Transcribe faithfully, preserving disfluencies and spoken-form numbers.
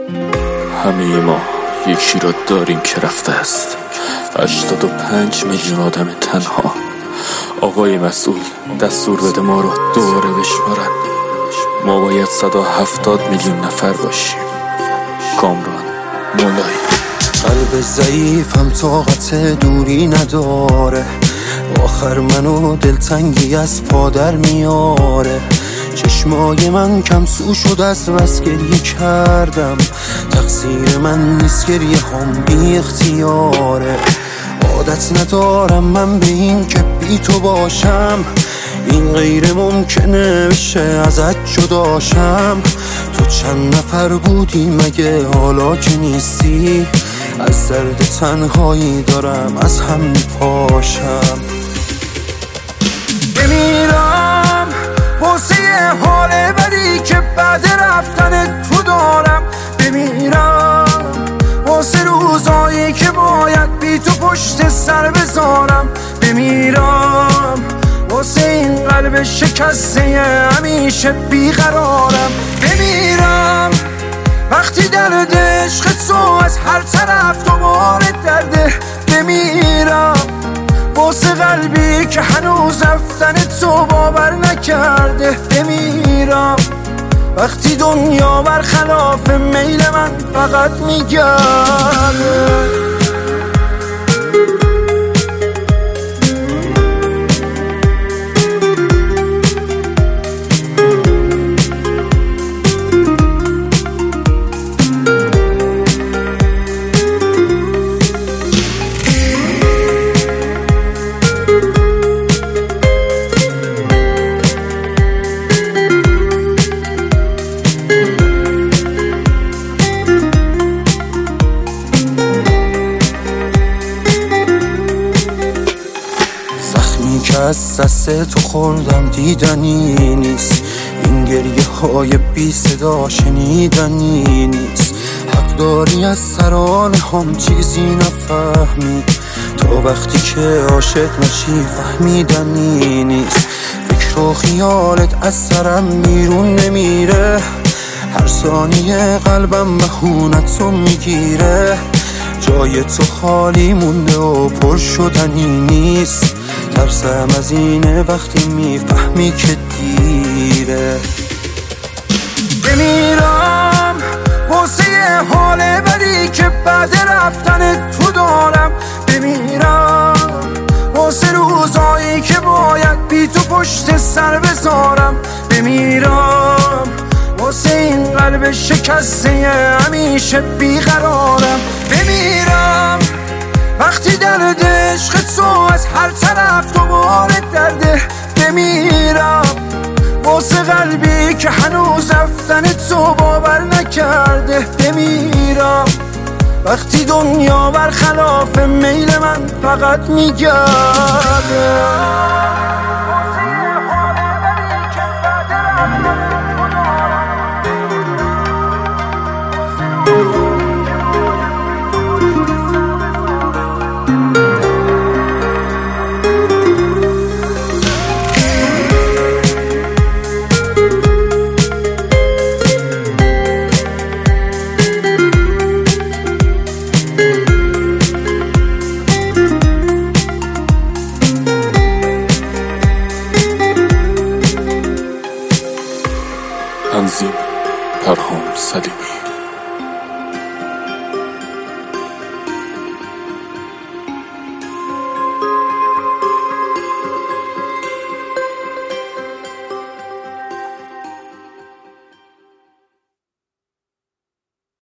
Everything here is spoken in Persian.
همه ما یکی را داریم که رفته است. هشتاد و پنج میلیون آدم تنها. آقای مسئول دستور بده ما رو دوباره بشمارن. ما باید صد و هفتاد میلیون نفر باشیم. کامران مولایی. قلب ضعیفم طاقت دوری نداره، آخر منو دلتنگی از پادر میاره. چشمای من کم سو شد از بس گریه کردم، تقصیر من نیست گریه هم بی اختیاره. عادت ندارم من به این که بی تو باشم، این غیر ممکنه بشه ازت جداشم. تو چند نفر بودی مگه حالا که نیستی؟ از درد تنهایی دارم از هم میپاشم. بمیرم واسه حال بدی که بعد رفتن تو دارم. بمیرم واسه روزایی که باید بی تو پشت سر بذارم. بمیرم واسه این قلب شکسته همیشه بیقرارم. بمیرم وقتی درد عشق تو از هر طرف دوباره درده. بمیرم واسه قلبی که هنوز رفتن تو باور نکرده. بمیرم وقتی دنیا برخلاف میل من فقط میگرده. که از دست تو خوردم دیدنی نیست، این گریه های بی صدا شنیدنی نیست. حق داری از سرانه هم چیزی نفهمی، تا وقتی که عاشق نشی فهمیدنی نیست. فکر و خیالت از سرم میرون نمیره، هر ثانیه قلبم بهونتو میگیره. جای تو خالی مونده و پر شدنی نیست، ترسم از اینه وقتی میفهمی که دیره. بمیرم واسه حال بدی که بعد رفتن تو دارم. بمیرم واسه روزایی که باید بی تو پشت سر بذارم. بمیرم واسه این قلب شکسته همیشه بیقرارم. بمیرم وقتی درد عشق تو از هر طرف دوباره درده. بمیرم واسه قلبی که هنوز رفتن تو باور نکرده. بمیرم وقتی دنیا برخلاف میل من فقط میگرده. تنظیم پرهام سلیمی.